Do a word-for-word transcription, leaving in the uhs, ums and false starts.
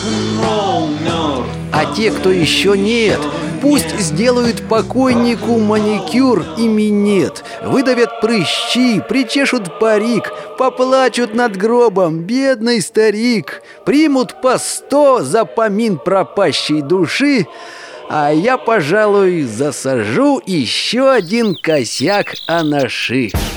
рок-н-ролл мертв. А те, кто еще нет, пусть сделают покойнику маникюр и минет, выдавят прыщи, причешут парик, поплачут над гробом, бедный старик, примут по сто за помин пропащей души, а я, пожалуй, засажу еще один косяк анаши.